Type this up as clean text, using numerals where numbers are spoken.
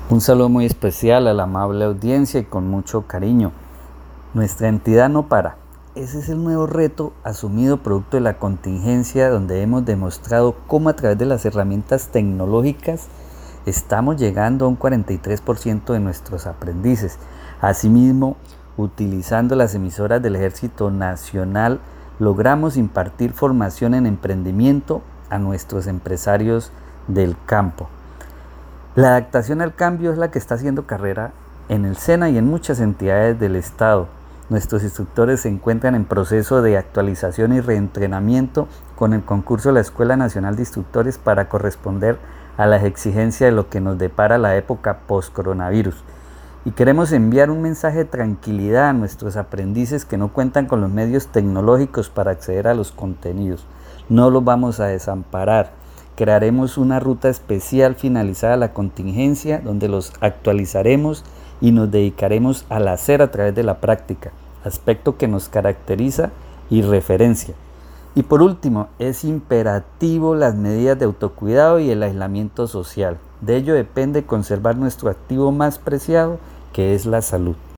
Un saludo muy especial a la amable audiencia y con mucho cariño. Nuestra entidad no para. Ese es el nuevo reto asumido producto de la contingencia, donde hemos demostrado cómo a través de las herramientas tecnológicas estamos llegando a un 43% de nuestros aprendices. Asimismo, utilizando las emisoras del Ejército Nacional, logramos impartir formación en emprendimiento a nuestros empresarios del campo. La adaptación al cambio es la que está haciendo carrera en el SENA y en muchas entidades del Estado. Nuestros instructores se encuentran en proceso de actualización y reentrenamiento con el concurso de la Escuela Nacional de Instructores para corresponder a las exigencias de lo que nos depara la época post-coronavirus. Y queremos enviar un mensaje de tranquilidad a nuestros aprendices que no cuentan con los medios tecnológicos para acceder a los contenidos. No los vamos a desamparar. Crearemos una ruta especial finalizada la contingencia donde los actualizaremos y nos dedicaremos al hacer a través de la práctica, aspecto que nos caracteriza y referencia. Y por último, es imperativo las medidas de autocuidado y el aislamiento social. De ello depende conservar nuestro activo más preciado, que es la salud.